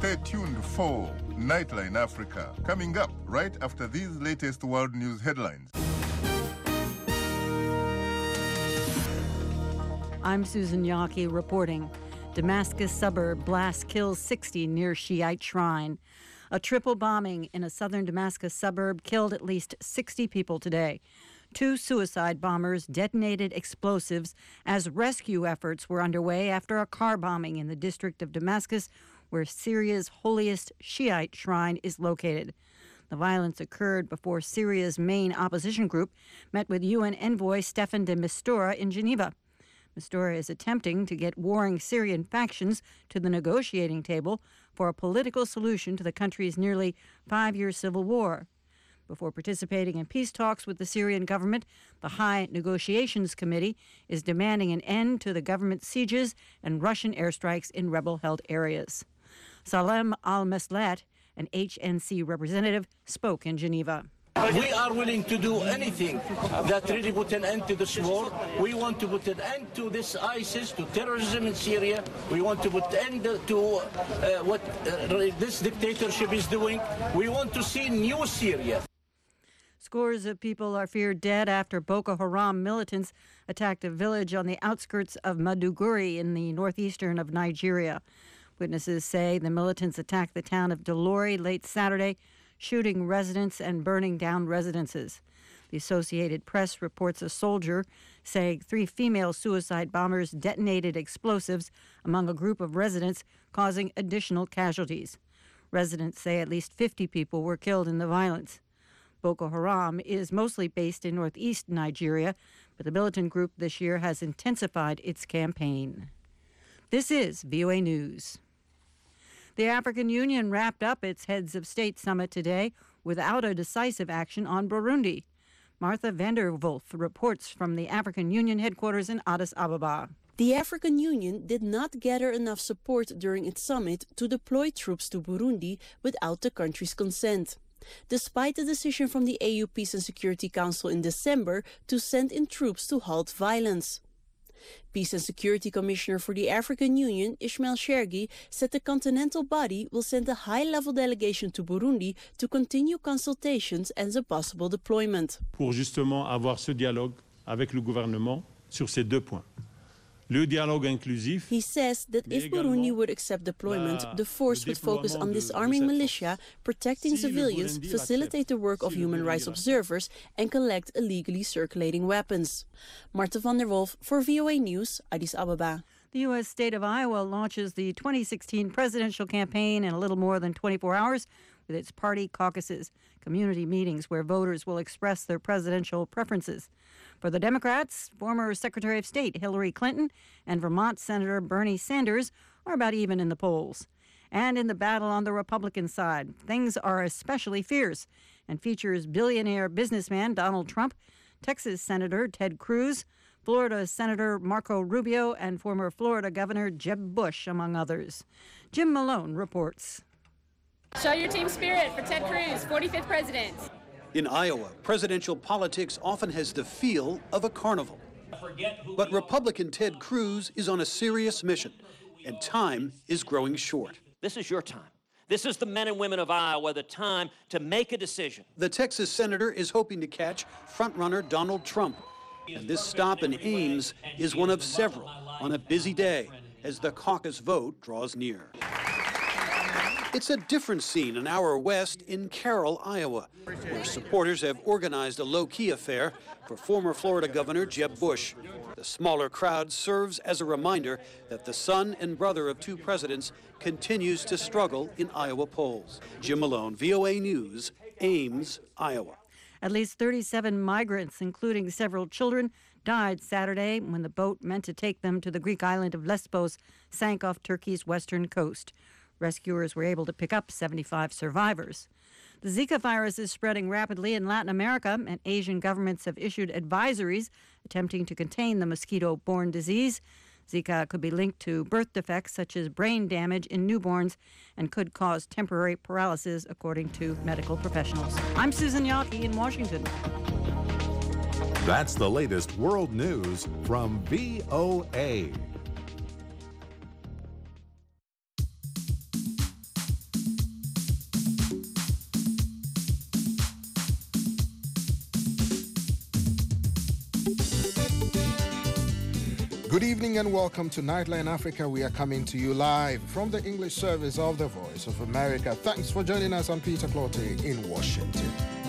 Stay tuned for Nightline Africa, coming up right after these latest world news headlines. I'm Susan Yaki reporting. Damascus suburb blast kills 60 near Shiite shrine. A triple bombing in a southern Damascus suburb killed at least 60 people today. 2 suicide bombers detonated explosives as rescue efforts were underway after a car bombing in the district of Damascus, where Syria's holiest Shiite shrine is located. The violence occurred before Syria's main opposition group met with UN envoy Staffan de Mistura in Geneva. Mistura is attempting to get warring Syrian factions to the negotiating table for a political solution to the country's nearly 5-year civil war. Before participating in peace talks with the Syrian government, the High Negotiations Committee is demanding an end to the government sieges and Russian airstrikes in rebel-held areas. Salem Al-Meslat, an HNC representative, spoke in Geneva. We are willing to do anything that really put an end to this war. We want to put an end to this ISIS, to terrorism in Syria. We want to put an end to what this dictatorship is doing. We want to see new Syria. Scores of people are feared dead after Boko Haram militants attacked a village on the outskirts of Maiduguri in the northeastern of Nigeria. Witnesses say the militants attacked the town of Dolori late Saturday, shooting residents and burning down residences. The Associated Press reports a soldier saying 3 female suicide bombers detonated explosives among a group of residents, causing additional casualties. Residents say at least 50 people were killed in the violence. Boko Haram is mostly based in northeast Nigeria, but the militant group this year has intensified its campaign. This is VOA News. The African Union wrapped up its Heads of State summit today without a decisive action on Burundi. Martha Vanderwolf reports from the African Union headquarters in Addis Ababa. The African Union did not gather enough support during its summit to deploy troops to Burundi without the country's consent, despite the decision from the AU Peace and Security Council in December to send in troops to halt violence. Peace and Security Commissioner for the African Union, Ismail Chergui, said the continental body will send a high-level delegation to Burundi to continue consultations and the possible deployment. Pour justement avoir ce dialogue avec le gouvernement sur ces 2 points. Le dialogue inclusif. He says that if Burundi would accept deployment, the force would focus on disarming militia, protecting civilians, facilitate the work of human rights observers, and collect illegally circulating weapons. Martha van der Wolf for VOA News, Addis Ababa. The U.S. state of Iowa launches the 2016 presidential campaign in a little more than 24 hours with its party caucuses, community meetings where voters will express their presidential preferences. For the Democrats, former Secretary of State Hillary Clinton and Vermont Senator Bernie Sanders are about even in the polls. And in the battle on the Republican side, things are especially fierce and features billionaire businessman Donald Trump, Texas Senator Ted Cruz, Florida Senator Marco Rubio, and former Florida Governor Jeb Bush, among others. Jim Malone reports. Show your team spirit for Ted Cruz, 45th president. In Iowa, presidential politics often has the feel of a carnival. But Republican Ted Cruz is on a serious mission, and time is growing short. This is your time. This is the men and women of Iowa, the time to make a decision. The Texas senator is hoping to catch frontrunner Donald Trump. And this stop in Ames is one of several on a busy day as the caucus vote draws near. It's a different scene an hour west in Carroll, Iowa, where supporters have organized a low-key affair for former Florida Governor Jeb Bush. The smaller crowd serves as a reminder that the son and brother of 2 presidents continues to struggle in Iowa polls. Jim Malone, VOA News, Ames, Iowa. At least 37 migrants, including several children, died Saturday when the boat meant to take them to the Greek island of Lesbos sank off Turkey's western coast. Rescuers were able to pick up 75 survivors. The Zika virus is spreading rapidly in Latin America, and Asian governments have issued advisories attempting to contain the mosquito-borne disease. Zika could be linked to birth defects such as brain damage in newborns and could cause temporary paralysis, according to medical professionals. I'm Susan Yaki in Washington. That's the latest world news from VOA. Good evening and welcome to Nightline Africa. We are coming to you live from the English service of the Voice of America. Thanks for joining us. I'm Peter Clottey in Washington.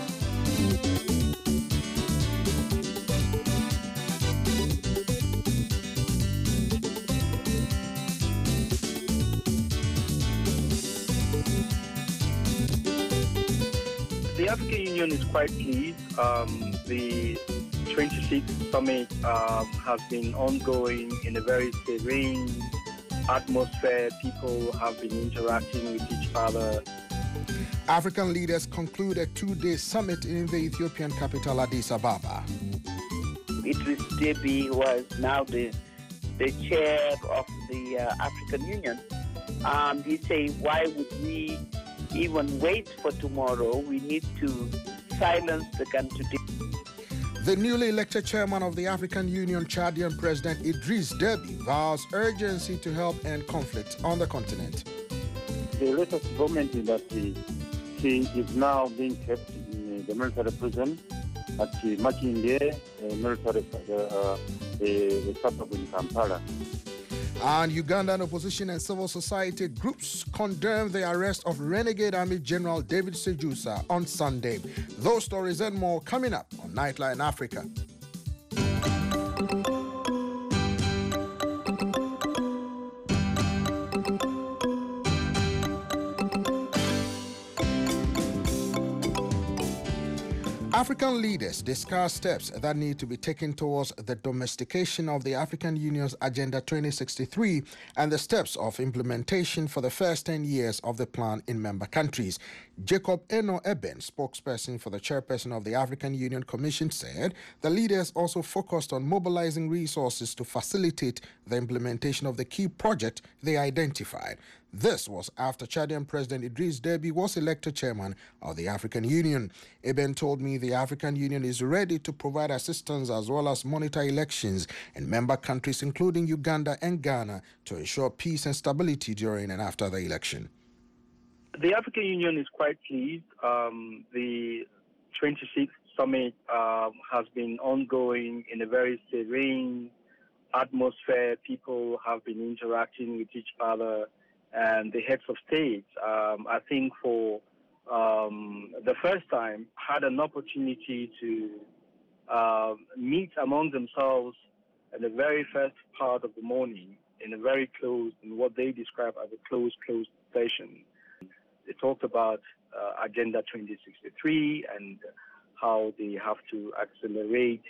The African Union is quite pleased. The 26th summit has been ongoing in a very serene atmosphere. People have been interacting with each other. African leaders conclude a two-day summit in the Ethiopian capital, Addis Ababa. Idris Deby was now the chair of the African Union. He said, why would we even wait for tomorrow? We need to silence the gun today. The newly elected chairman of the African Union, Chadian President Idris Deby, vows urgency to help end conflict on the continent. The latest development is that he is now being kept in the military prison at Makinde military suburb in Kampala. And Ugandan opposition and civil society groups condemned the arrest of renegade Army General David Sejusa on Sunday. Those stories and more coming up on Nightline Africa. African leaders discuss steps that need to be taken towards the domestication of the African Union's Agenda 2063 and the steps of implementation for the first 10 years of the plan in member countries. Jacob Eno Eben, spokesperson for the chairperson of the African Union Commission, said the leaders also focused on mobilizing resources to facilitate the implementation of the key project they identified. This was after Chadian President Idris Deby was elected chairman of the African Union. Eben told me the African Union is ready to provide assistance as well as monitor elections in member countries including Uganda and Ghana to ensure peace and stability during and after the election. The African Union is quite pleased. The 26th summit has been ongoing in a very serene atmosphere. People have been interacting with each other and the heads of states, I think for the first time, had an opportunity to meet among themselves in the very first part of the morning in a very closed, in what they describe as a closed session. They talked about Agenda 2063 and how they have to accelerate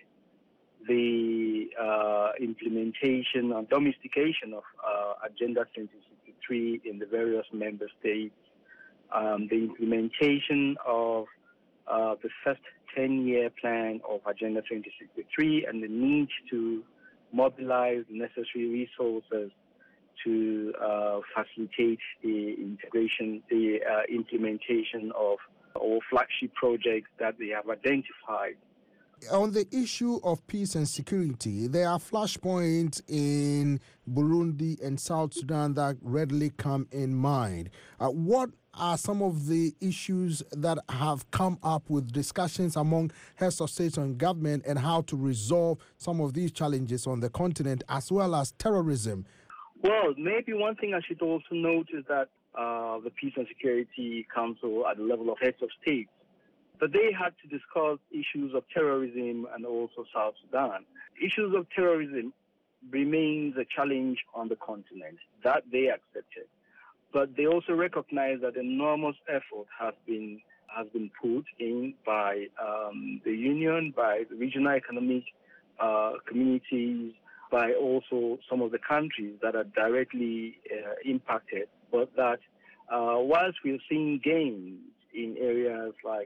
the implementation and domestication of Agenda 2063 in the various member states, the implementation of the first 10-year plan of Agenda 2063 and the need to mobilize the necessary resources to facilitate the implementation of all flagship projects that they have identified. On the issue of peace and security, there are flashpoints in Burundi and South Sudan that readily come in mind. What are some of the issues that have come up with discussions among heads of state and government and how to resolve some of these challenges on the continent as well as terrorism? Well, maybe one thing I should also note is that the Peace and Security Council at the level of heads of state, but they had to discuss issues of terrorism and also South Sudan. Issues of terrorism remains a challenge on the continent. That they accepted. But they also recognize that enormous effort has been put in by the Union, by the regional economic communities, by also some of the countries that are directly impacted. But that whilst we're seeing gains in areas like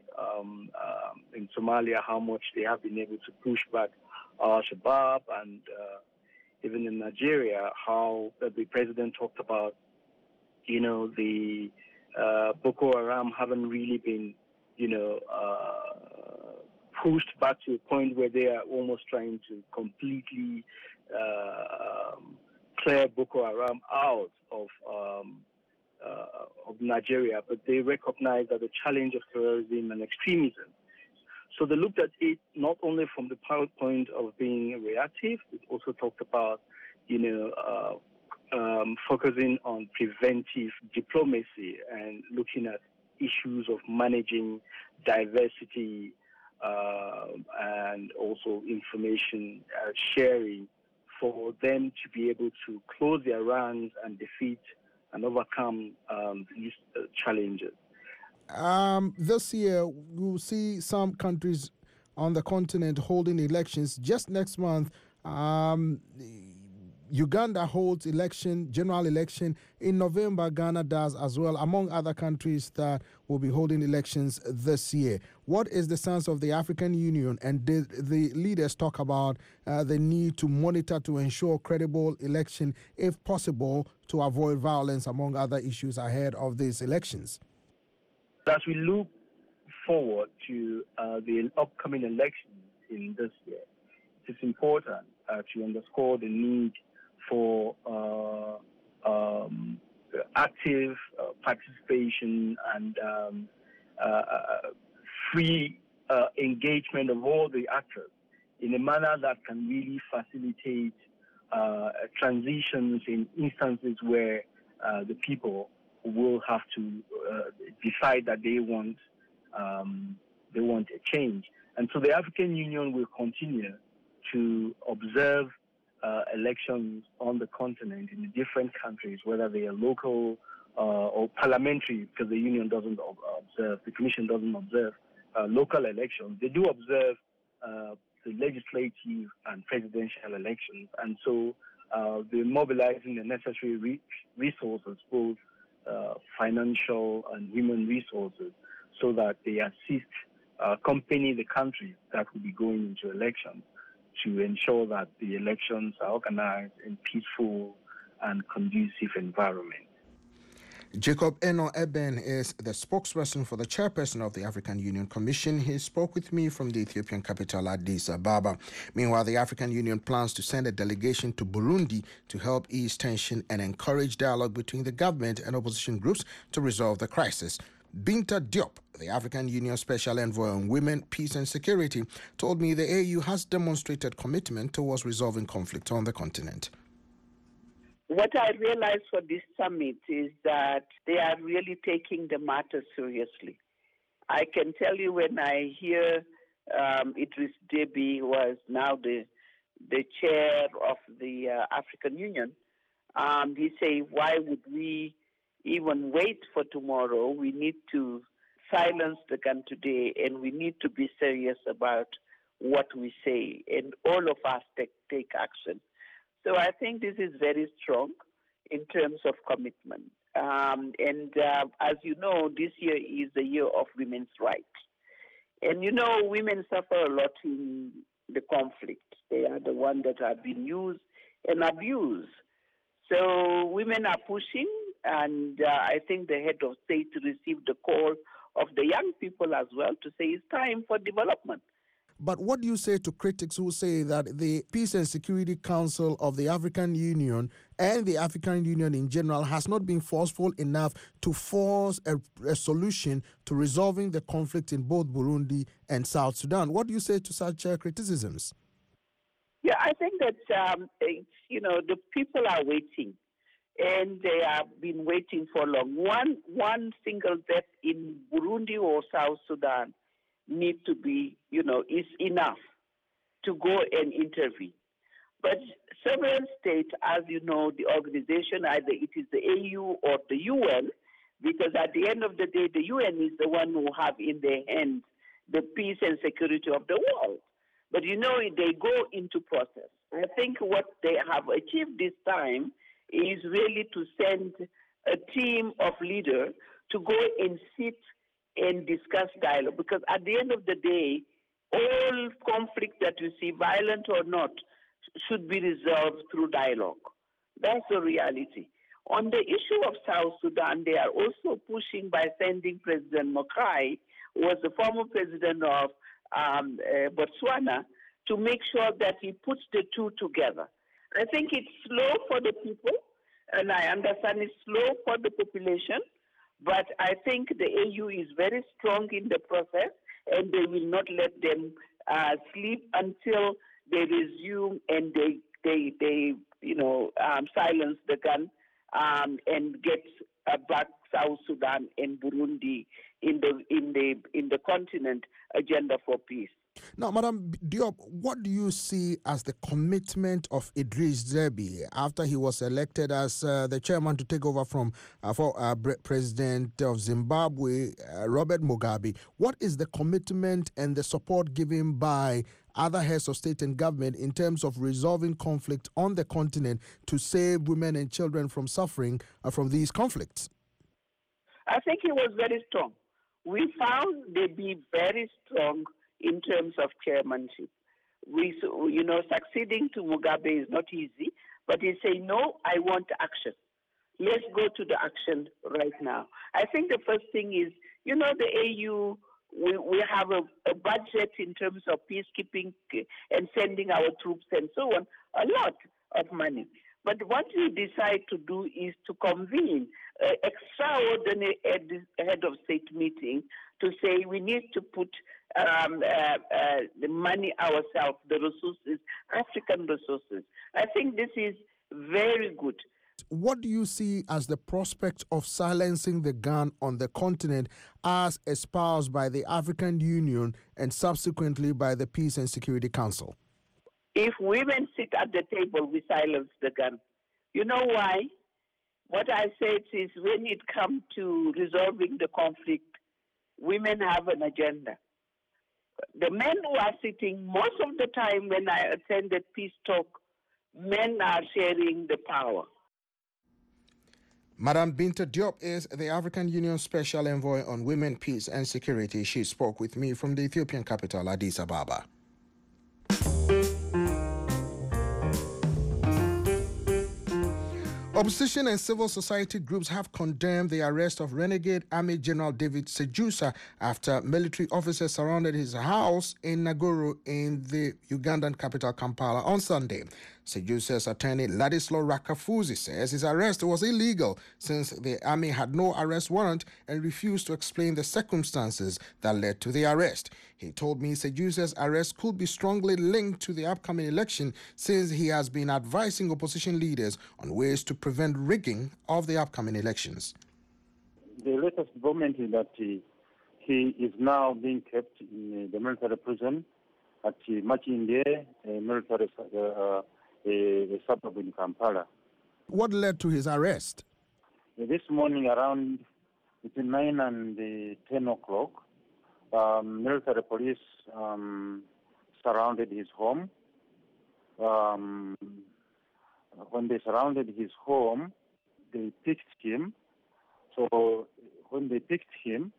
in Somalia, how much they have been able to push back Al-Shabaab, and even in Nigeria, how the president talked about, the Boko Haram haven't really been, pushed back to a point where they are almost trying to completely clear Boko Haram out of Nigeria, but they recognize that the challenge of terrorism and extremism. So they looked at it not only from the point of being reactive, it also talked about focusing on preventive diplomacy and looking at issues of managing diversity and also information sharing for them to be able to close their ranks and defeat and overcome these challenges. This year, we'll see some countries on the continent holding elections. Just next month, Uganda holds general election. In November, Ghana does as well, among other countries that will be holding elections this year. What is the sense of the African Union, and did the leaders talk about the need to monitor to ensure credible election, if possible, to avoid violence, among other issues ahead of these elections? As we look forward to the upcoming elections in this year, it is important to underscore the need for active participation and free engagement of all the actors in a manner that can really facilitate transitions in instances where the people will have to decide that they want a change. And so the African Union will continue to observe elections on the continent in the different countries, whether they are local or parliamentary, because the Union doesn't observe, the Commission doesn't observe local elections. They do observe the legislative and presidential elections, and so they're mobilizing the necessary resources, both financial and human resources, so that they assist accompany the countries that will be going into elections to ensure that the elections are organized in peaceful and conducive environment. Jacob Eno Eben is the spokesperson for the chairperson of the African Union Commission. He spoke with me from the Ethiopian capital, Addis Ababa. Meanwhile, the African Union plans to send a delegation to Burundi to help ease tension and encourage dialogue between the government and opposition groups to resolve the crisis. Binta Diop, the African Union Special Envoy on Women, Peace and Security, told me the AU has demonstrated commitment towards resolving conflict on the continent. What I realized for this summit is that they are really taking the matter seriously. I can tell you when I hear Idris Deby was now the chair of the African Union, he say, why would we even wait for tomorrow? We need to silence the gun today, and we need to be serious about what we say, and all of us take action. So I think this is very strong in terms of commitment. As you know, this year is the year of women's rights. And you know, women suffer a lot in the conflict. They are the ones that have been used and abused. So women are pushing, and I think the head of state received the call of the young people as well to say it's time for development. But what do you say to critics who say that the Peace and Security Council of the African Union and the African Union in general has not been forceful enough to force a solution to resolving the conflict in both Burundi and South Sudan? What do you say to such criticisms? Yeah, I think that, the people are waiting, and they have been waiting for long. One single death in Burundi or South Sudan need to be, is enough to go and intervene. But several states, as you know, the organization, either it is the AU or the UN, because at the end of the day, the UN is the one who have in their hands the peace and security of the world. But they go into process. I think what they have achieved this time is really to send a team of leaders to go and sit and discuss dialogue, because at the end of the day, all conflict that you see, violent or not, should be resolved through dialogue. That's the reality. On the issue of South Sudan, they are also pushing by sending President Mokai, who was the former president of Botswana, to make sure that he puts the two together. I think it's slow for the people, and I understand it's slow for the population, but I think the AU is very strong in the process, and they will not let them sleep until they resume and they silence the gun and get back South Sudan and Burundi in the continent agenda for peace. Now, Madam Diop, what do you see as the commitment of Idris Deby after he was elected as the chairman to take over from President of Zimbabwe, Robert Mugabe? What is the commitment and the support given by other heads of state and government in terms of resolving conflict on the continent to save women and children from suffering from these conflicts? I think he was very strong. We found Deby very strong in terms of chairmanship. Succeeding to Mugabe is not easy, but he say, no, I want action. Let's go to the action right now. I think the first thing is, the AU, we have a budget in terms of peacekeeping and sending our troops and so on, a lot of money. But what we decide to do is to convene an extraordinary head of state meeting to say we need to put the money ourselves, the resources, African resources. I think this is very good. What do you see as the prospect of silencing the gun on the continent as espoused by the African Union and subsequently by the Peace and Security Council? If women sit at the table, we silence the gun. You know why? What I said is when it comes to resolving the conflict, women have an agenda. The men who are sitting, most of the time when I attended peace talk, men are sharing the power. Madam Binta Diop is the African Union Special Envoy on Women, Peace and Security. She spoke with me from the Ethiopian capital, Addis Ababa. Opposition and civil society groups have condemned the arrest of renegade Army General David Sejusa after military officers surrounded his house in Naguru in the Ugandan capital Kampala on Sunday. Sejusa's attorney Ladislaw Rakafuzi says his arrest was illegal since the army had no arrest warrant and refused to explain the circumstances that led to the arrest. He told me Sejusa's arrest could be strongly linked to the upcoming election since he has been advising opposition leaders on ways to prevent rigging of the upcoming elections. The latest development is that he is now being kept in the military prison at Makindye, a military a suburb in Kampala. What led to his arrest? This morning around between 9 and 10 o'clock, military police surrounded his home. When they surrounded his home, they picked him. So when they picked him,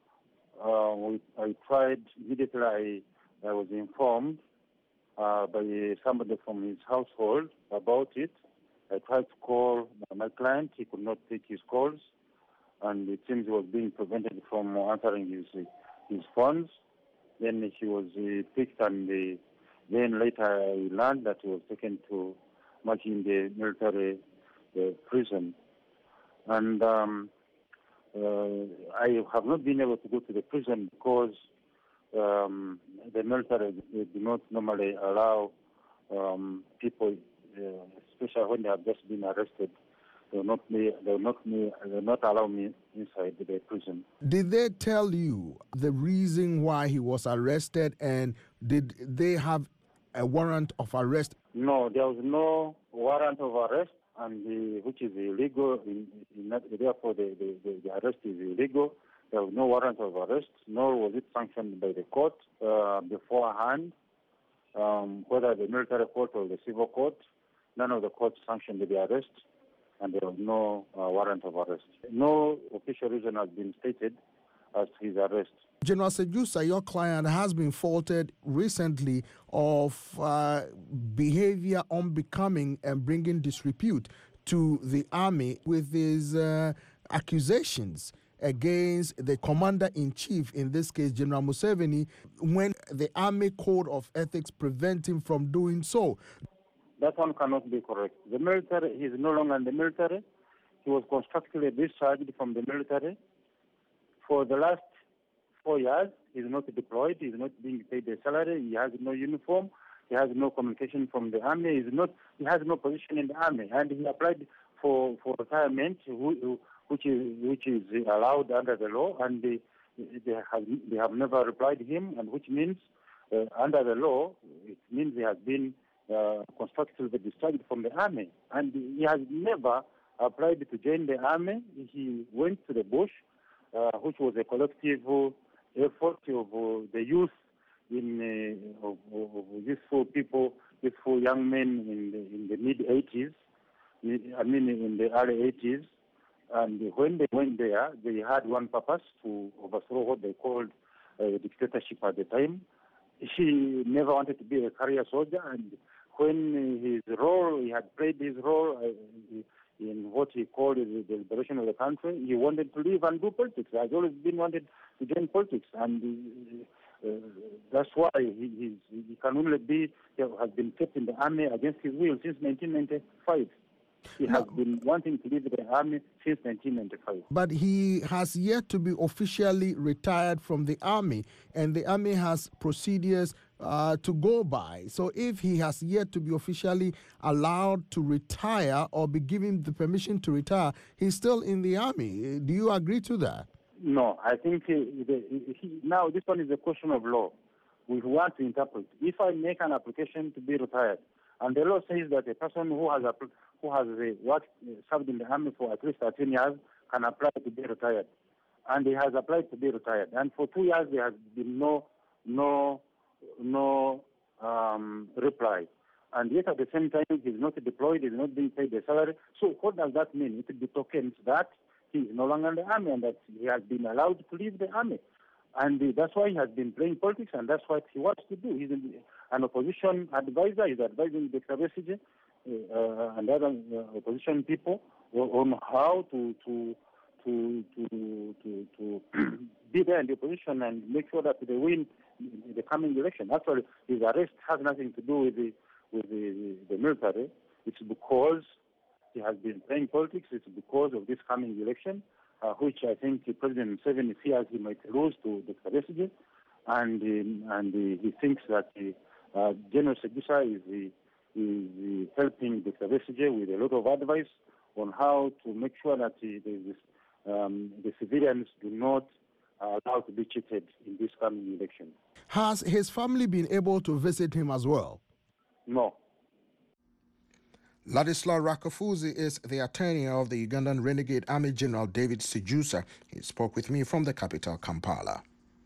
I tried immediately. I was informed by somebody from his household about it. I tried to call my client. He could not take his calls, and it seems he was being prevented from answering his phones. Then he was picked, and then later I learned that he was taken to Makindye military prison. And I have not been able to go to the prison because the military do not normally allow people, especially when they have just been arrested, they will not allow me inside the prison. Did they tell you the reason why he was arrested, and did they have a warrant of arrest? No, there was no warrant of arrest, and which is illegal. Therefore, the arrest is illegal. There was no warrant of arrest, nor was it sanctioned by the court beforehand, whether the military court or the civil court. None of the courts sanctioned the arrest, and there was no warrant of arrest. No official reason has been stated as to his arrest. General Sejusa, your client, has been faulted recently of behavior unbecoming and bringing disrepute to the army with his accusations against the commander-in-chief, in this case General Museveni, when the Army Code of Ethics prevent him from doing so. That one cannot be correct. The military, he is no longer in the military. He was constructively discharged from the military. For the last 4 years, he is not deployed. He is not being paid a salary. He has no uniform. He has no communication from the army. He has no position in the army, and he applied for retirement, which is allowed under the law, and they have never replied to him, and which means under the law it means he has been constructively discharged from the army, and he has never applied to join the army. He went to the bush, which was a collective effort of the youth of youthful people, youthful young men in the mid-80s, in the early 80s. And when they went there, they had one purpose: to overthrow what they called a dictatorship at the time. He never wanted to be a career soldier, and when he had played his role in what he called the liberation of the country, he wanted to leave and do politics. He has always been wanted to join politics, and that's why he can only has been kept in the army against his will since 1995. He has been wanting to leave the army since 1995. But he has yet to be officially retired from the army, and the army has procedures to go by. So if he has yet to be officially allowed to retire or be given the permission to retire, he's still in the army. Do you agree to that? No, I think now this one is a question of law. We want to interpret. If I make an application to be retired, and the law says that a person who has served in the army for at least 13 years can apply to be retired, and he has applied to be retired, and for 2 years there has been no reply, and yet at the same time he's not deployed, he's not being paid a salary. So what does that mean? It betokens that he is no longer in the army and that he has been allowed to leave the army. And that's why he has been playing politics, and that's what he wants to do. He's an opposition advisor. He's advising Dr. Besigye and other opposition people on how to be there in the opposition and make sure that they win the coming election. Actually, his arrest has nothing to do with the military. It's because he has been playing politics. It's because of this coming election, which I think President Museveni fears he might lose to Dr. Besigye, and he thinks that General Segusa is helping Dr. Besigye with a lot of advice on how to make sure that the civilians do not allowed to be cheated in this coming election. Has his family been able to visit him as well? No. Ladislas Rakafuzi is the attorney of the Ugandan renegade Army General David Sejusa. He spoke with me from the capital, Kampala.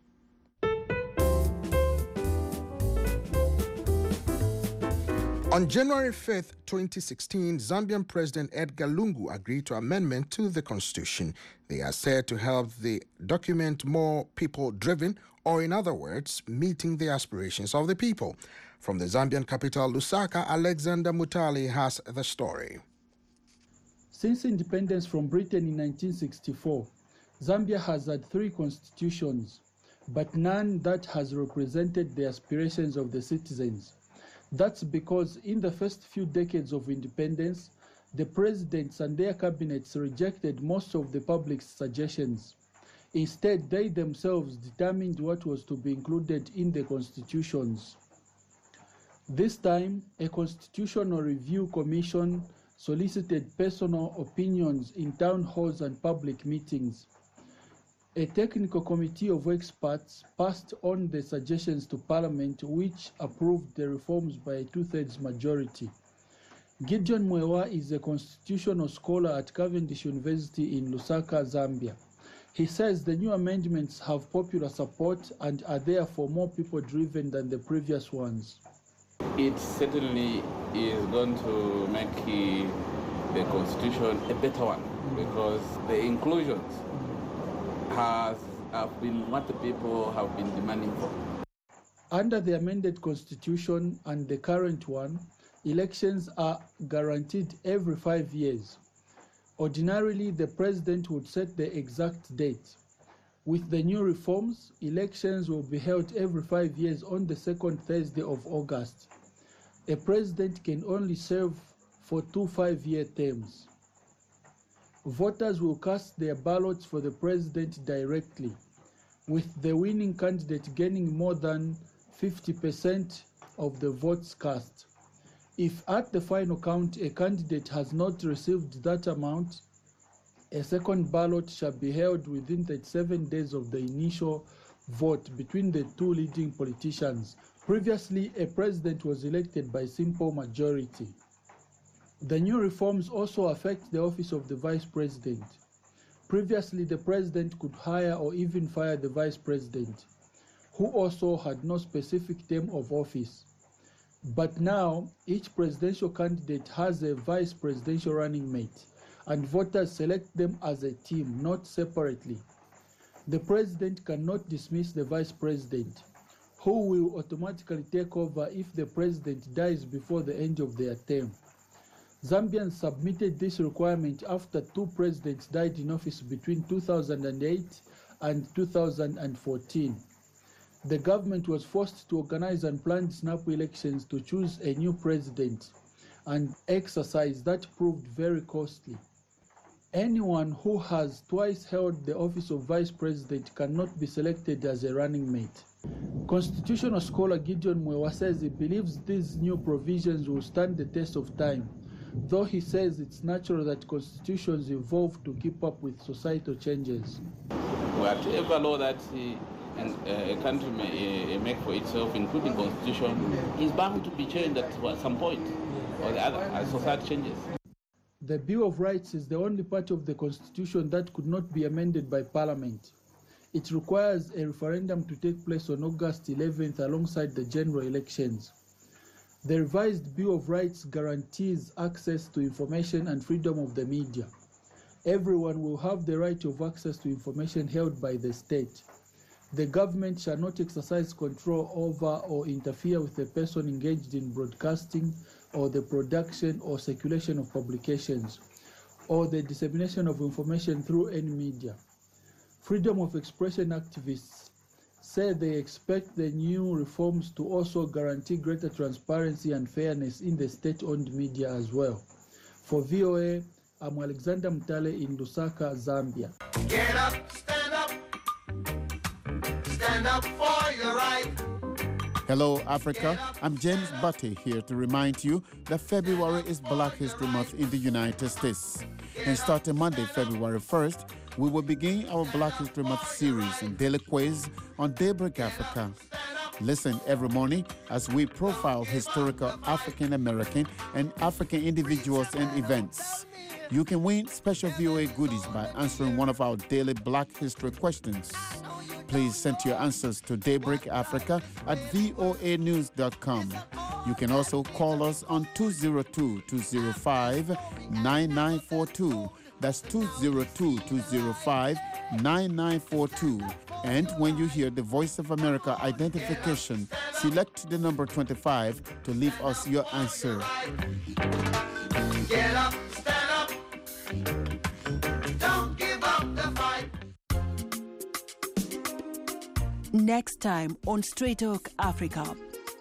On January 5th, 2016, Zambian President Edgar Lungu agreed to amendment to the constitution. They are said to help the document more people-driven, or in other words, meeting the aspirations of the people. From the Zambian capital, Lusaka, Alexander Mutali has the story. Since independence from Britain in 1964, Zambia has had 3 constitutions, but none that has represented the aspirations of the citizens. That's because in the first few decades of independence, the presidents and their cabinets rejected most of the public's suggestions. Instead, they themselves determined what was to be included in the constitutions. This time, a constitutional review commission solicited personal opinions in town halls and public meetings. A technical committee of experts passed on the suggestions to Parliament, which approved the reforms by a 2/3 majority. Gideon Mwewa is a constitutional scholar at Cavendish University in Lusaka, Zambia. He says the new amendments have popular support and are therefore more people-driven than the previous ones. It certainly is going to make the constitution a better one, because the inclusions have been what the people have been demanding for. Under the amended constitution and the current one, elections are guaranteed every 5 years. Ordinarily, the president would set the exact date. With the new reforms, elections will be held every 5 years on the second Thursday of August. A president can only serve for 2 5-year terms. Voters will cast their ballots for the president directly, with the winning candidate gaining more than 50% of the votes cast. If at the final count a candidate has not received that amount, a second ballot shall be held within 37 days of the initial vote between the two leading politicians. Previously, a president was elected by simple majority. The new reforms also affect the office of the vice president. Previously, the president could hire or even fire the vice president, who also had no specific term of office. But now, each presidential candidate has a vice presidential running mate, and voters select them as a team, not separately. The president cannot dismiss the vice president, who will automatically take over if the president dies before the end of their term. Zambians submitted this requirement after two presidents died in office between 2008 and 2014. The government was forced to organize unplanned snap elections to choose a new president, an exercise that proved very costly. Anyone who has twice held the office of vice president cannot be selected as a running mate. Constitutional scholar Gideon Mwewa says he believes these new provisions will stand the test of time, though he says it's natural that constitutions evolve to keep up with societal changes. Whatever law that a country may make for itself, including constitution, is bound to be changed at some point, or the other, as society changes. The Bill of Rights is the only part of the constitution that could not be amended by Parliament. It requires a referendum to take place on August 11th alongside the general elections. The revised Bill of Rights guarantees access to information and freedom of the media. Everyone will have the right of access to information held by the state. The government shall not exercise control over or interfere with a person engaged in broadcasting or the production or circulation of publications or the dissemination of information through any media. Freedom of expression activists say they expect the new reforms to also guarantee greater transparency and fairness in the state-owned media as well. For VOA, I'm Alexander Mtale in Lusaka, Zambia. Get up, stand up for your right. Hello, Africa. I'm James Butte here to remind you that February is Black History Month in the United States. And starting Monday, February 1st, we will begin our Black History Month series and daily quiz on Daybreak Africa. Listen every morning as we profile historical African American and African individuals and events. You can win special VOA goodies by answering one of our daily Black History questions. Please send your answers to Daybreak Africa at voanews.com. You can also call us on 202-205-9942. That's 202-205-9942. And when you hear the Voice of America identification, select the number 25 to leave us your answer. Get up, stand up. Don't give up the fight. Next time on Straight Talk Africa,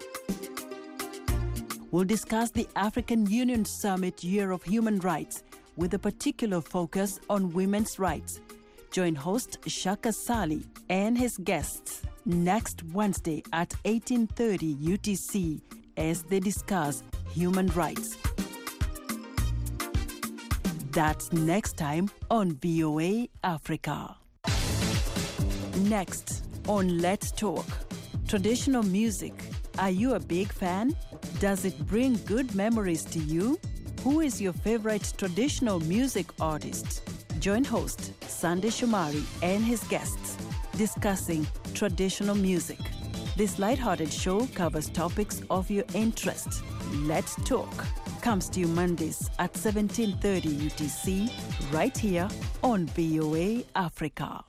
we'll discuss the African Union Summit Year of Human Rights with a particular focus on women's rights. Join host Shaka Sali and his guests next Wednesday at 18:30 UTC as they discuss human rights. That's next time on VOA Africa. Next on Let's Talk, traditional music. Are you a big fan? Does it bring good memories to you? Who is your favorite traditional music artist? Join host Sunday Shomari and his guests discussing traditional music. This lighthearted show covers topics of your interest. Let's Talk comes to you Mondays at 17:30 UTC right here on VOA Africa.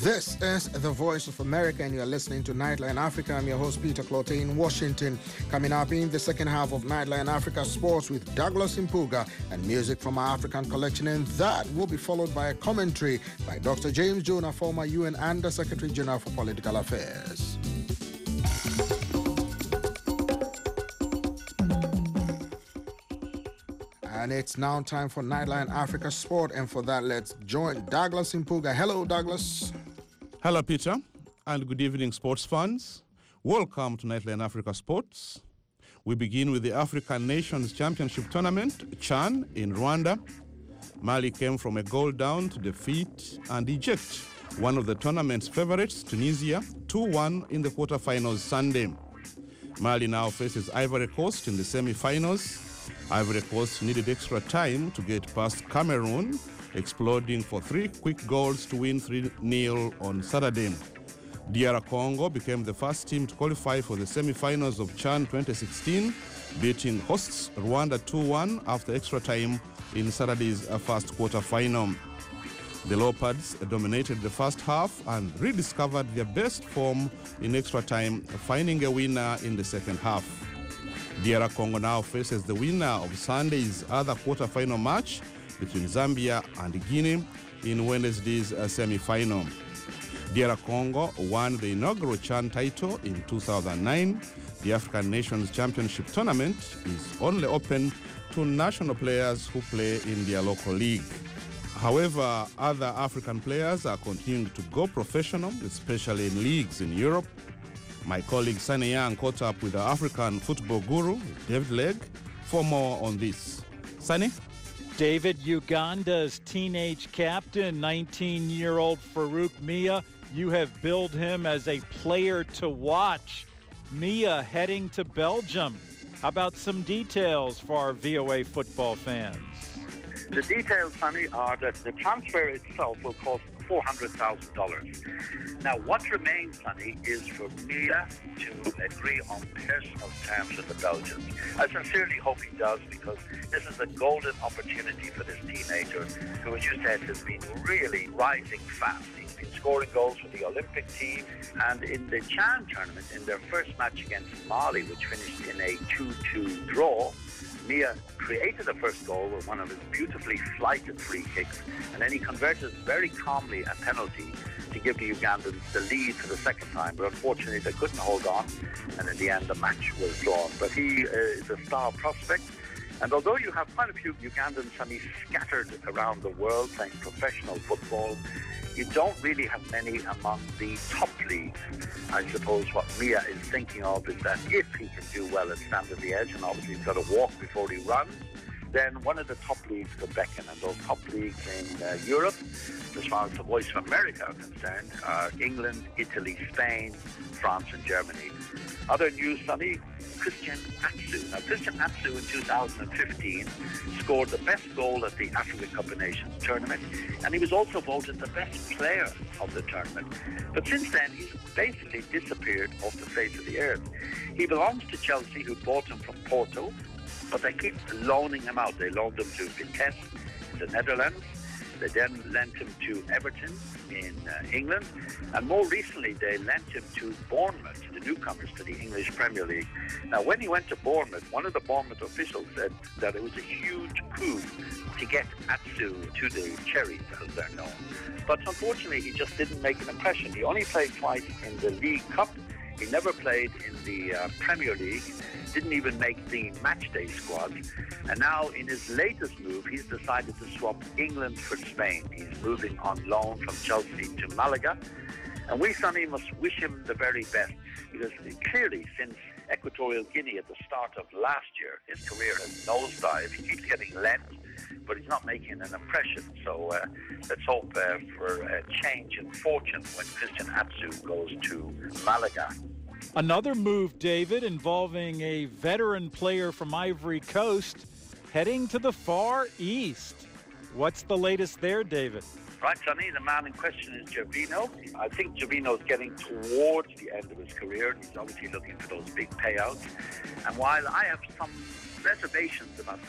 This is the Voice of America, and you're listening to Nightline Africa. I'm your host, Peter Clote in Washington. Coming up in the second half of Nightline Africa Sports with Douglas Impuga and music from our African collection, and that will be followed by a commentary by Dr. James Jonah, former UN Under Secretary General for Political Affairs. And it's now time for Nightline Africa Sport, and for that, let's join Douglas Impuga. Hello, Douglas. Hello, Peter, and good evening, sports fans. Welcome to Nightline Africa Sports. We begin with the African Nations Championship Tournament, CHAN, in Rwanda. Mali came from a goal down to defeat and eject one of the tournament's favorites, Tunisia, 2-1 in the quarterfinals Sunday. Mali now faces Ivory Coast in the semi-finals. Ivory Coast needed extra time to get past Cameroon, exploding for 3 quick goals to win 3-0 on Saturday. DR Congo became the first team to qualify for the semi-finals of CHAN 2016, beating hosts Rwanda 2-1 after extra time in Saturday's first quarter-final. The Leopards dominated the first half and rediscovered their best form in extra time, finding a winner in the second half. DR Congo now faces the winner of Sunday's other quarter-final match between Zambia and Guinea in Wednesday's semi-final. DR Congo won the inaugural CHAN title in 2009. The African Nations Championship Tournament is only open to national players who play in their local league. However, other African players are continuing to go professional, especially in leagues in Europe. My colleague Sunny Young caught up with the African football guru, David Legg, for more on this. Sunny? David, Uganda's teenage captain, 19-year-old Farouk Mia, you have billed him as a player to watch. Mia heading to Belgium. How about some details for our VOA football fans? The details, Sonny, are that the transfer itself will cost $400,000. Now, what remains, Sonny, is for Mia to agree on personal terms with the Belgians. I sincerely hope he does, because this is a golden opportunity for this teenager who, as you said, has been really rising fast. He's been scoring goals for the Olympic team, and in the CHAN tournament, in their first match against Mali, which finished in a 2-2 draw, Mia created the first goal with one of his beautifully flighted free kicks, and then he converted very calmly a penalty to give the Ugandans the lead for the second time. But unfortunately, they couldn't hold on, and in the end, the match was drawn. But he is a star prospect. And although you have quite a few Ugandans scattered around the world playing professional football, you don't really have many among the top leagues. I suppose what Mia is thinking of is that if he can do well at Standard Liège, and obviously he's got to walk before he runs, then one of the top leagues could beckon. And those top leagues in Europe, as far as the Voice of America are concerned, are England, Italy, Spain, France, and Germany. Other news, Sonny, Christian Atsu. Now, Christian Atsu in 2015 scored the best goal at the Africa Cup of Nations tournament, and he was also voted the best player of the tournament. But since then, he's basically disappeared off the face of the earth. He belongs to Chelsea, who bought him from Porto, but they keep loaning him out. They loaned him to Vitesse in the Netherlands. They then lent him to Everton in England, and more recently they lent him to Bournemouth, the newcomers to the English Premier League. Now, when he went to Bournemouth, one of the Bournemouth officials said that it was a huge coup to get Atsu to the Cherries, as they're known. But unfortunately, he just didn't make an impression. He only played twice in the League Cup. He never played in the Premier League, didn't even make the matchday squad. And now, in his latest move, he's decided to swap England for Spain. He's moving on loan from Chelsea to Malaga. And we, Sonny, must wish him the very best, because clearly, since Equatorial Guinea at the start of last year, his career has nosedived. He keeps getting lent, but he's not making an impression. So let's hope for a change in fortune when Christian Atsu goes to Malaga. Another move, David, involving a veteran player from Ivory Coast heading to the Far East. What's the latest there, David? Right, Sonny, the man in question is Gervinho. I think Gervinho's getting towards the end of his career. He's obviously looking for those big payouts. And while I have some reservations about the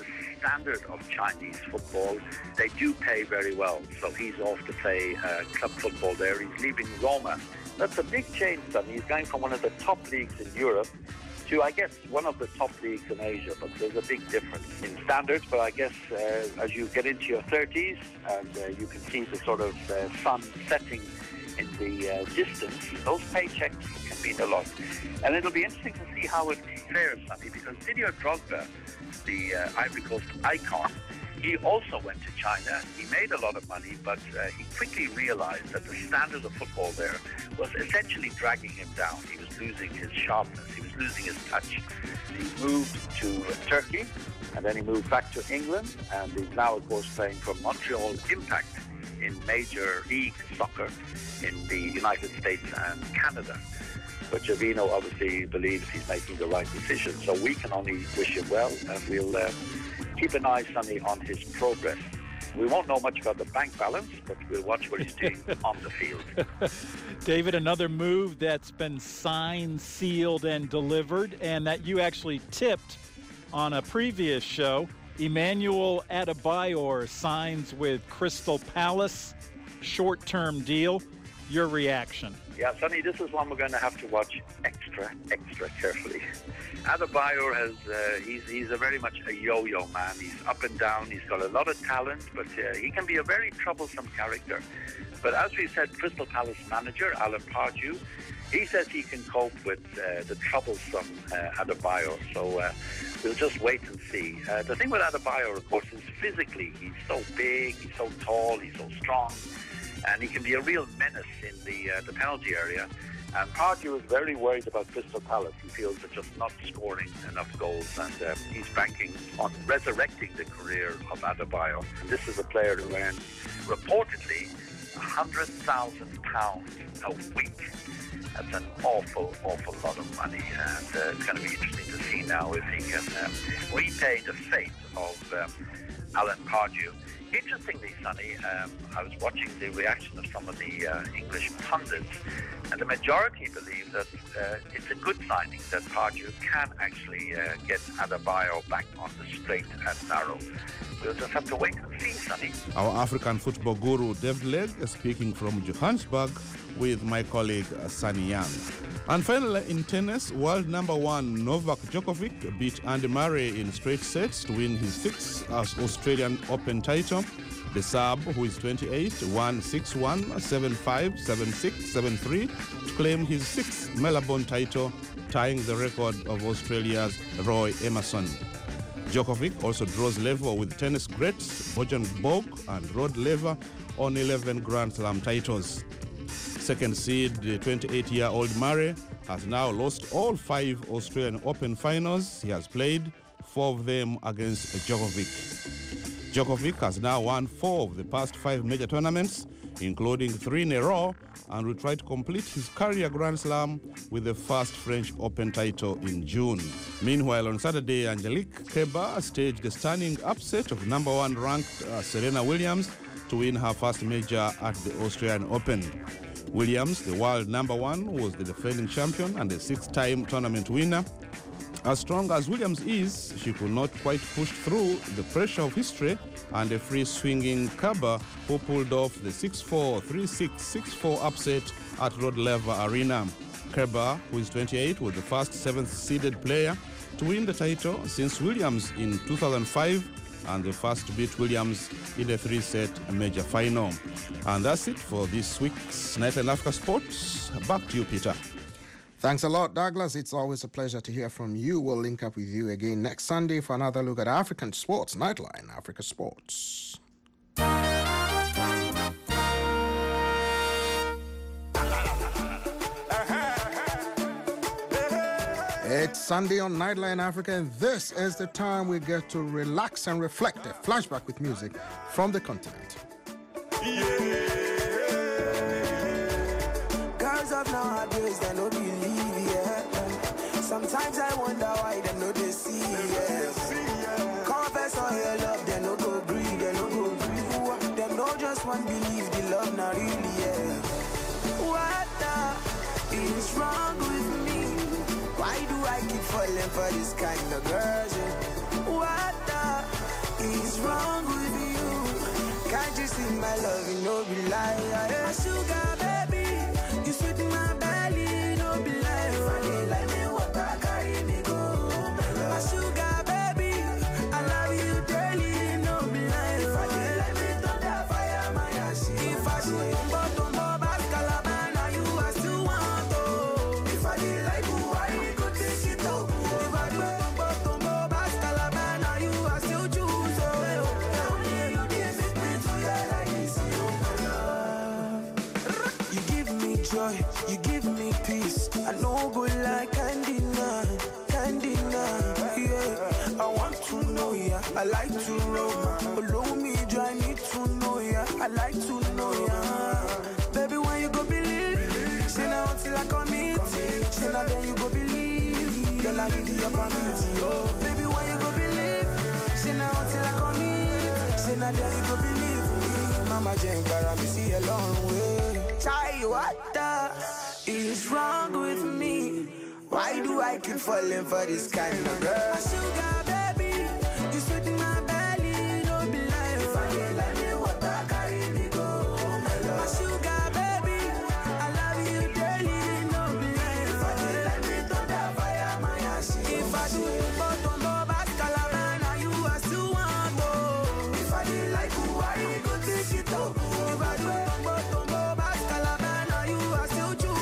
standard of Chinese football, they do pay very well. So he's off to play club football there. He's leaving Roma. That's a big change, son. He's going from one of the top leagues in Europe to, I guess, one of the top leagues in Asia. But there's a big difference in standards. But I guess as you get into your 30s and you can see the sort of sun setting in the distance, those paychecks can mean a lot. And it'll be interesting to see how it fares, Sonny, because Didier Drogba, the Ivory Coast icon, he also went to China. He made a lot of money, but he quickly realized that the standard of football there was essentially dragging him down. He was losing his sharpness. He was losing his touch. He moved to Turkey, and then he moved back to England, and he's now, of course, playing for Montreal Impact in Major League Soccer in the United States and Canada. But Gervinho obviously believes he's making the right decision, so we can only wish him well, and we'll keep an eye, Sonny, on his progress. We won't know much about the bank balance, but we'll watch what he's doing on the field. David, another move that's been signed, sealed, and delivered, and that you actually tipped on a previous show. Emmanuel Adebayor signs with Crystal Palace, short-term deal. Your reaction? Yeah, Sonny, this is one we're going to have to watch extra carefully. Adebayor has, he's a very much a yo-yo man. He's up and down. He's got a lot of talent, but he can be a very troublesome character. But as we said, Crystal Palace manager, Alan Pardew, he says he can cope with the troublesome Adebayor. So we'll just wait and see. The thing with Adebayor, of course, is physically, he's so big, he's so tall, he's so strong. And he can be a real menace in the penalty area. And Pardew is very worried about Crystal Palace. He feels they're just not scoring enough goals, and he's banking on resurrecting the career of Adebayor. And this is a player who earns reportedly £100,000 a week. That's an awful lot of money, and it's going to be interesting to see now if he can repay the fate of Alan Pardew. Interestingly, Sonny, I was watching the reaction of some of the English pundits, and the majority believe that it's a good signing that Pardew can actually get Adebayor back on the straight and narrow. We'll just have to wait and see, Sonny. Our African football guru, David Legg, is speaking from Johannesburg with my colleague, Sunny Young. And finally, in tennis, world number one Novak Djokovic beat Andy Murray in straight sets to win his sixth Australian Open title. The Serb, who is 28, won 6-1, 7-5, 7-6, 7-3 to claim his sixth Melbourne title, tying the record of Australia's Roy Emerson. Djokovic also draws level with tennis greats Bjorn Borg and Rod Laver on 11 Grand Slam titles. Second seed, the 28-year-old Murray has now lost all 5 Australian Open finals he has played, 4 of them against Djokovic. Djokovic has now won 4 of the past 5 major tournaments, including 3 in a row, and will try to complete his career Grand Slam with the first French Open title in June. Meanwhile, on Saturday, Angelique Kerber staged a stunning upset of number 1 ranked Serena Williams to win her first major at the Australian Open. Williams, the world number 1, was the defending champion and a 6-time tournament winner. As strong as Williams is, she could not quite push through the pressure of history and a free-swinging Kerber who pulled off the 6-4, 3-6, 6-4 upset at Rod Laver Arena. Kerber, who is 28, was the first 7th-seeded player to win the title since Williams in 2005, and the first to beat Williams in a 3-set major final. And that's it for this week's Nightline Africa Sports. Back to you, Peter. Thanks a lot, Douglas. It's always a pleasure to hear from you. We'll link up with you again next Sunday for another look at African sports. Nightline Africa Sports. It's Sunday on Nightline Africa, and this is the time we get to relax and reflect. A flashback with music from the continent. Girls of nowadays, they don't believe, yeah. Sometimes I wonder why they know they see, yeah. Confess on your love, they no go breathe, they no go breathe. Them no just want believe the love not really, yeah. What the is wrong with me? Why do I keep falling for this kind of girls? Yeah? What is wrong with you? Can't you see my love, you no be lie. My sugar baby, you sweet in my belly, no be lie. If I did like me, what I carry me go. My sugar baby, I love you daily, no be lie. If I did like me, thunder fire my ass. If I do tombo back Calabana, you are still want to. If I did like you, I could take it out. If I do tombo back Calabana, you are still choose. You did make me to your like this. You give me joy, you give me peace. I know go like candy now, yeah. I want to know ya, I like to roam. Allow me, I need to know ya, I like to know ya. Baby, when you go believe, say now until I commit, say now then you go believe. Girl, I need your community, oh. Baby, when you go believe, say now until I commit, say now then you go believe me. Mama Jane, para me see a long way. Chai, what the is wrong with me? Why do I keep falling for this kind of girl? Sugar baby, you sweet in my belly, no be lie. If I get like me, what I carry me go. My sugar baby, I love you daily, no be lie. If I get like me, thunder fire my ass. If I do tombo back Calabana, you are still want to. If I get like you, I go take it out. If I do tombo back Calabana, you are still choose.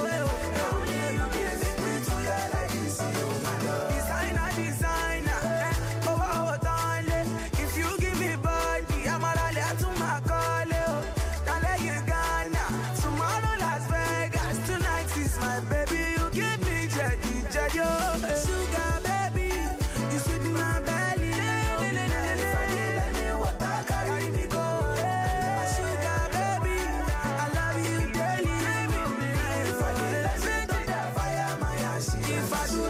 Designer, oh, if you give me body, I'm a to my call. Now let you Ghana, tomorrow Las Vegas, tonight is my baby. You give me jetty, sugar baby, you sweet in my belly. If I did let me, what I carry me go. Sugar baby, I love you daily. If I did let me, thunder fire my ass. If I do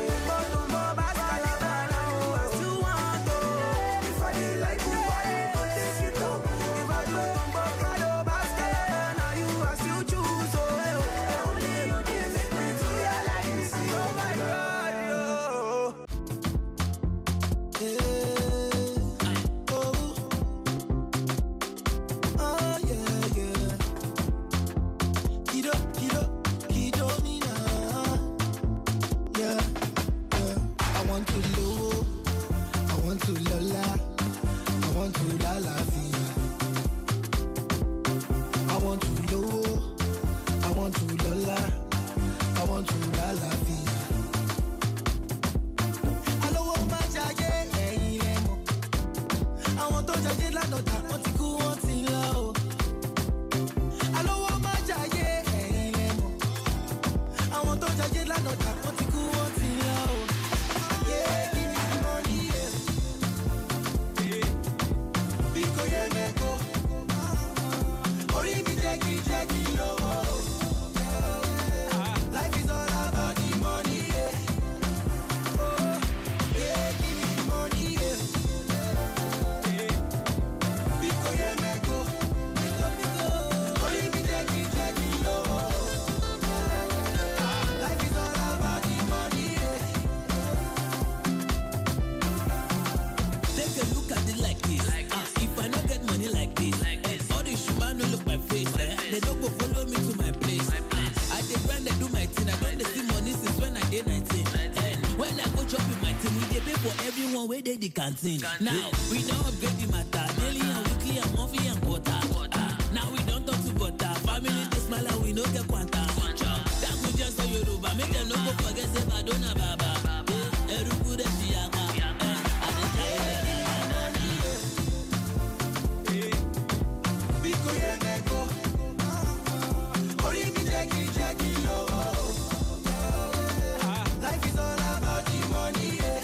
The canteen. Now we don't upgrade the matter. Daily and weekly and monthly and quarter. Now we don't talk to butter. Family they smile and we no get quanta. That could just say Yoruba. Make them no go forget say Badona Baba. Eruku de Shiaka. Life is all about the money, yeah.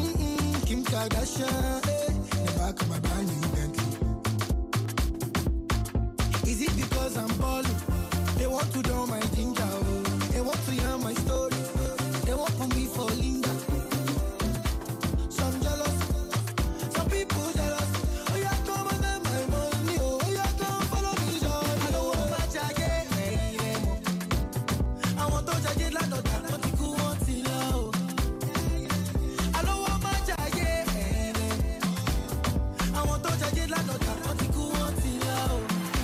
Kardashian, in the back of my brand new Bentley. because I'm balling. They want to know my ginger, oh. They want to hear my story. They want for me for Linda. Some jealous, some people jealous. Oh yeah, come and get my money, oh yeah, come follow me, John. I don't want to charge it, I want to charge it like that, but you could want to know. I don't want to charge it, I want to charge it like that, but you could want to know.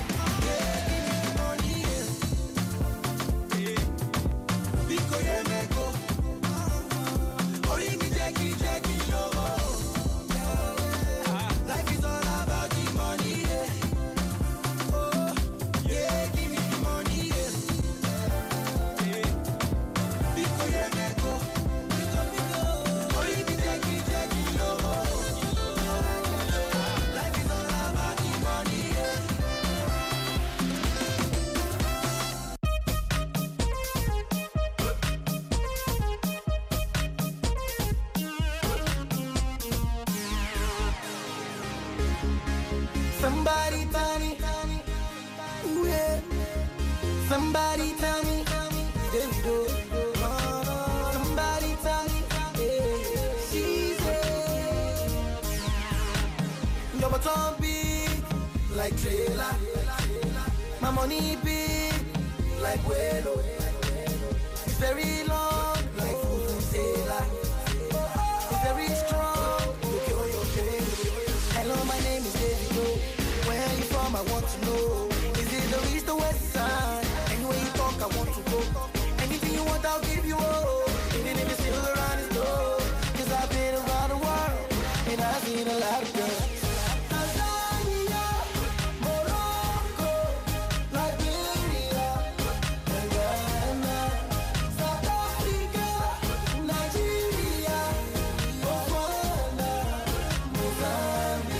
Somebody tell me, ooh, yeah. Somebody tell me, there we go. Somebody tell me, yeah. She said, your bottom big like trailer, my money big like Welo. It's very long like Sailor. It's very strong. Hello, my name is David. Where you from? I want to know. Is it the east or west side? Anywhere you talk, I want to go. Anything you want, I'll give you all. Even if it's still around his door. Cause I've been around the world and I've seen a lot of girls. Tanzania, Morocco, Liberia, Ghana, South Africa, Nigeria, Rwanda, Mozambique.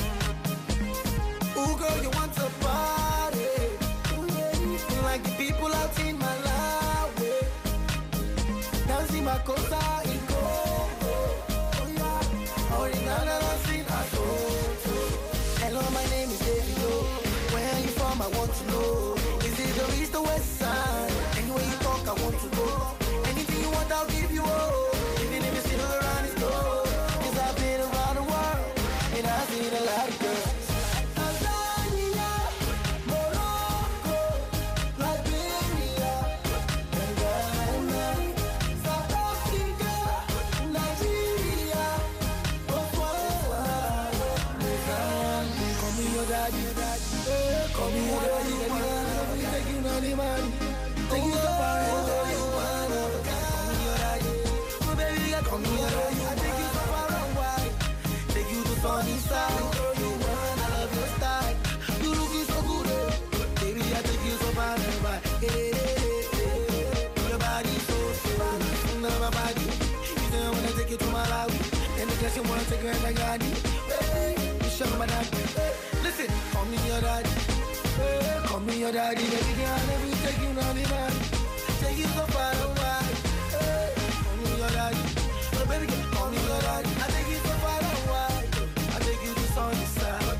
Ooh, girl, you want to party? Like the people out in Malawi. Now see my cosa in Congo. Oh yeah, Orinana, in Atoto. Hello, my name is David. Where are you from? I want to know. Is it the east or west side? Anywhere you talk, I want to go. Anything you want, I'll give you all. Even if it's still around his door. Cause I've been around the world and I've seen a lot of girls. Listen, call me your daddy. Call me your daddy, baby girl. Let me take you on the man. Take you so far away. Call me your daddy. Oh, baby girl, call me your daddy. I take you so far away. I take you to sunny side.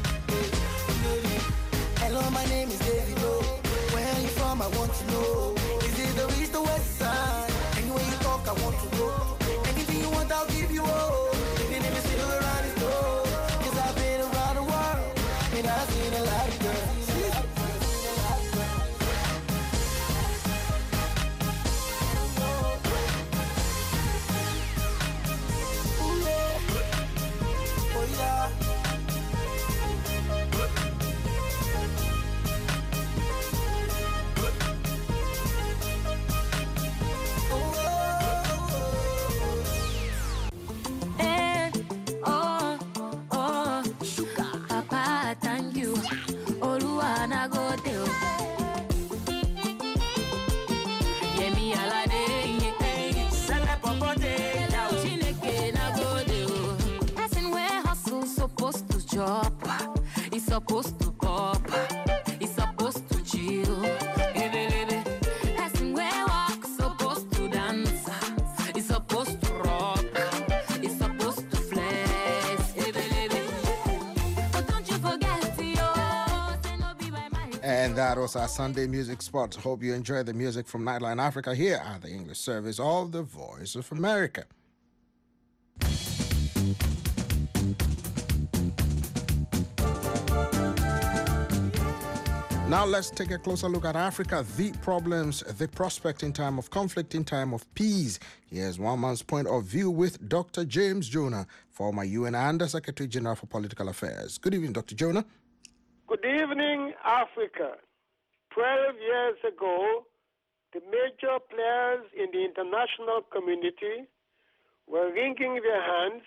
Hello, my name is David. Where are you from? I want to know. Is it the east or west side? Anywhere you talk, I want to go. Anything you want, I'll give you all. Even if it's still around his door. Cause I've been around the world and I've seen a lot of girls. It's supposed to pop, it's supposed to chill. Person where walk, supposed to dance, it's supposed to rock, it's supposed to flex. But don't you forget, And that was our Sunday music spot. Hope you enjoy the music from Nightline Africa here at the English service of the Voice of America. Now let's take a closer look at Africa, the problems, the prospect in time of conflict, in time of peace. Here's one man's point of view with Dr. James Jonah, former UN Under Secretary General for Political Affairs. Good evening, Dr. Jonah. Good evening, Africa. 12 years ago, the major players in the international community were wringing their hands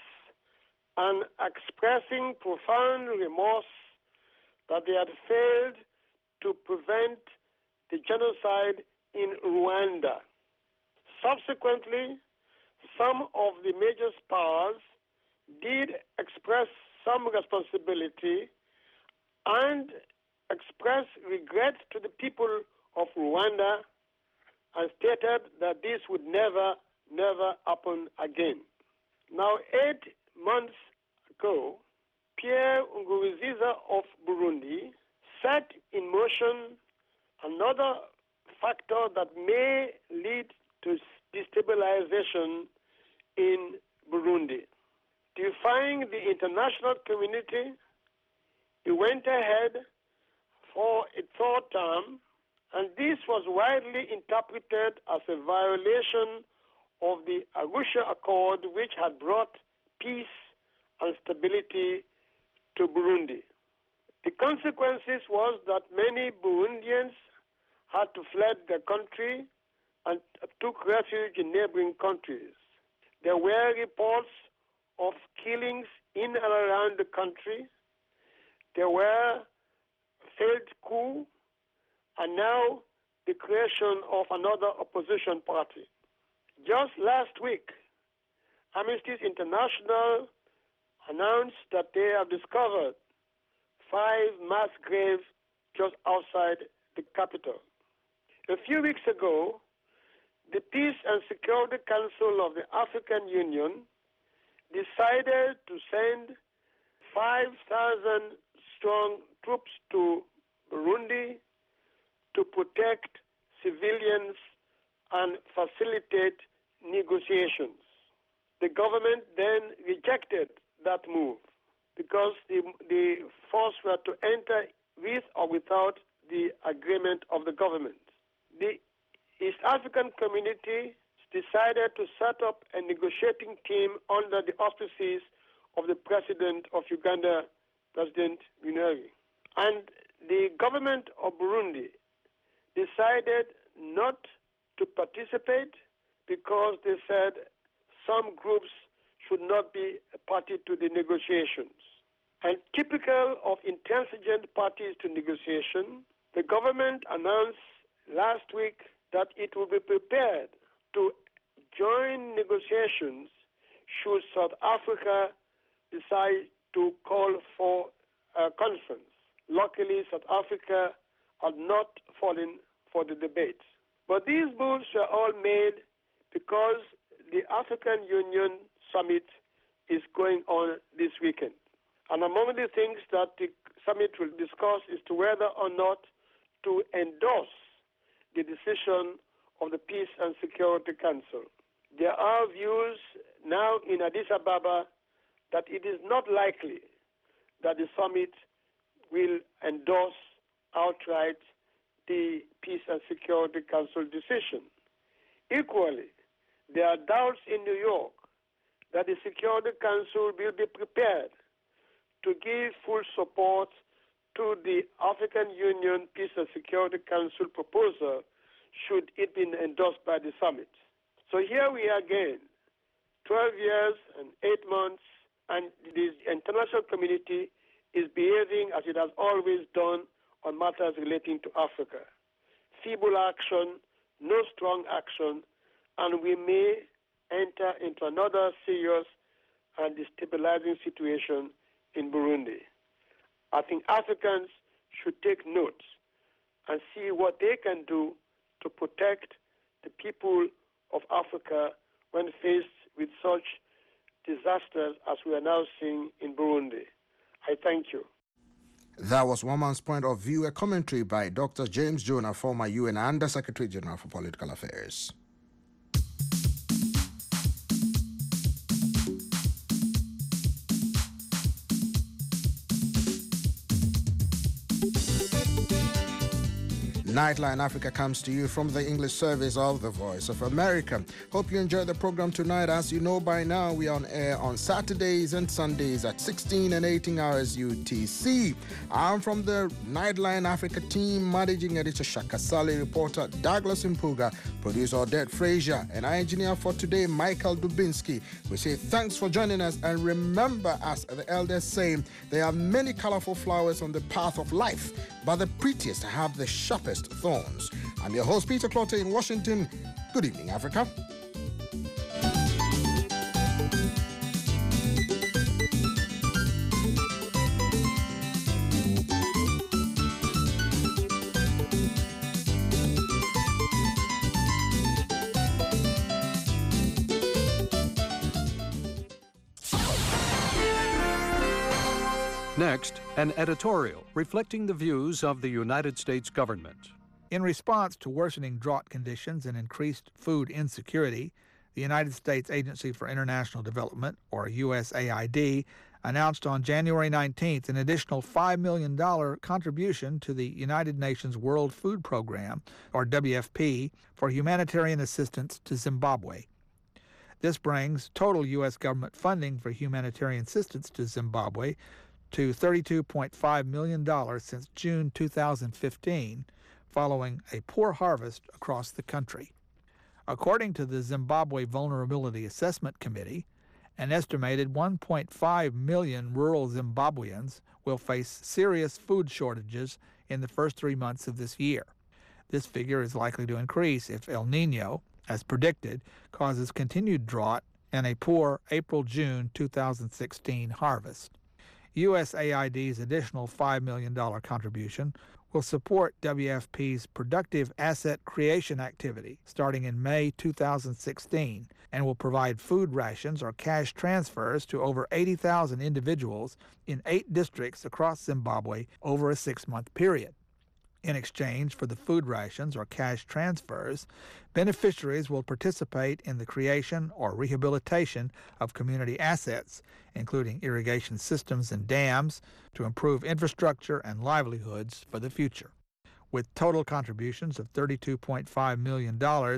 and expressing profound remorse that they had failed to prevent the genocide in Rwanda. Subsequently, some of the major powers did express some responsibility and express regret to the people of Rwanda and stated that this would never happen again. Now, 8 months ago, Pierre Nkurunziza of Burundi set in motion another factor that may lead to destabilization in Burundi. Defying the international community, he went ahead for a third term, and this was widely interpreted as a violation of the Arusha Accord, which had brought peace and stability to Burundi. The consequences was that many Burundians had to flee their country and took refuge in neighboring countries. There were reports of killings in and around the country. There were failed coups, and now the creation of another opposition party. Just last week, Amnesty International announced that they have discovered 5 mass graves just outside the capital. A few weeks ago, the Peace and Security Council of the African Union decided to send 5,000 strong troops to Burundi to protect civilians and facilitate negotiations. The government then rejected that move because the force were to enter with or without the agreement of the government. The East African community decided to set up a negotiating team under the auspices of the president of Uganda, President Yoweri. And the government of Burundi decided not to participate because they said some groups should not be a party to the negotiations. And typical of intransigent parties to negotiation, the government announced last week that it will be prepared to join negotiations should South Africa decide to call for a conference. Luckily, South Africa had not fallen for the debate. But these moves were all made because the African Union summit is going on this weekend. And among the things that the summit will discuss is to whether or not to endorse the decision of the Peace and Security Council. There are views now in Addis Ababa that it is not likely that the summit will endorse outright the Peace and Security Council decision. Equally, there are doubts in New York that the Security Council will be prepared to give full support to the African Union Peace and Security Council proposal should it be endorsed by the summit. So here we are again, 12 years and 8 months, and the international community is behaving as it has always done on matters relating to Africa. Feeble action, no strong action, and we may enter into another serious and destabilizing situation in Burundi. I think Africans should take note and see what they can do to protect the people of Africa when faced with such disasters as we are now seeing in Burundi. I thank you. That was One Man's Point of View, a commentary by Dr. James Jonah, former UN Under Secretary General for Political Affairs. Nightline Africa comes to you from the English service of the Voice of America. Hope you enjoyed the program tonight. As you know by now, we are on air on Saturdays and Sundays at 16 and 18 hours UTC. I'm from the Nightline Africa team, managing editor Shaka Sali, reporter Douglas Impuga, producer Odette Frazier, and our engineer for today, Michael Dubinsky. We say thanks for joining us, and remember, as the elders say, there are many colorful flowers on the path of life, but the prettiest have the sharpest thorns. I'm your host, Peter Clottey in Washington. Good evening, Africa. Next, an editorial reflecting the views of the United States government. In response to worsening drought conditions and increased food insecurity, the United States Agency for International Development, or USAID, announced on January 19th an additional $5 million contribution to the United Nations World Food Program, or WFP, for humanitarian assistance to Zimbabwe. This brings total U.S. government funding for humanitarian assistance to Zimbabwe to $32.5 million since June 2015, following a poor harvest across the country. According to the Zimbabwe Vulnerability Assessment Committee, an estimated 1.5 million rural Zimbabweans will face serious food shortages in the first 3 months of this year. This figure is likely to increase if El Niño, as predicted, causes continued drought and a poor April-June 2016 harvest. USAID's additional $5 million contribution will support WFP's productive asset creation activity starting in May 2016 and will provide food rations or cash transfers to over 80,000 individuals in 8 districts across Zimbabwe over a 6-month period. In exchange for the food rations or cash transfers, beneficiaries will participate in the creation or rehabilitation of community assets, including irrigation systems and dams, to improve infrastructure and livelihoods for the future. With total contributions of $32.5 million,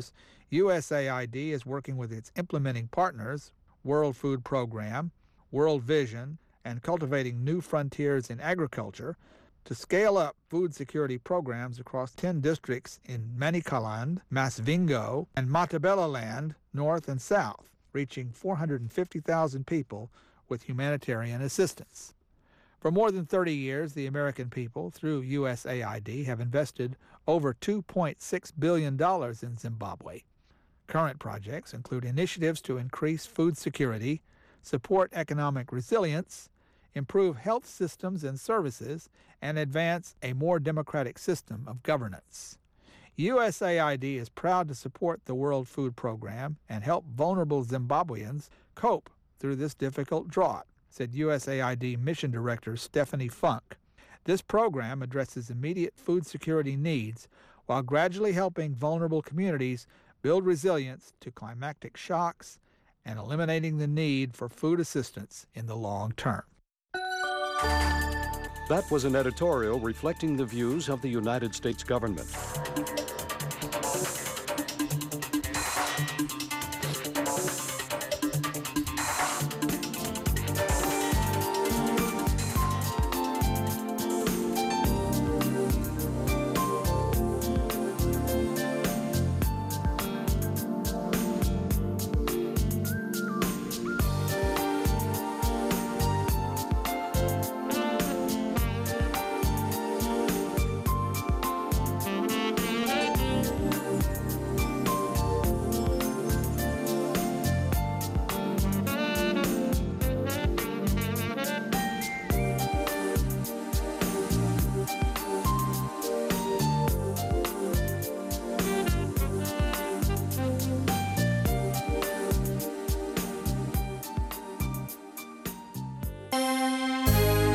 USAID is working with its implementing partners, World Food Program, World Vision, and Cultivating New Frontiers in Agriculture, to scale up food security programs across 10 districts in Manicaland, Masvingo, and Matabeleland, north and south, reaching 450,000 people with humanitarian assistance. For more than 30 years, the American people, through USAID, have invested over $2.6 billion in Zimbabwe. Current projects include initiatives to increase food security, support economic resilience, improve health systems and services, and advance a more democratic system of governance. USAID is proud to support the World Food Program and help vulnerable Zimbabweans cope through this difficult drought, said USAID Mission Director Stephanie Funk. This program addresses immediate food security needs while gradually helping vulnerable communities build resilience to climatic shocks and eliminating the need for food assistance in the long term. That was an editorial reflecting the views of the United States government.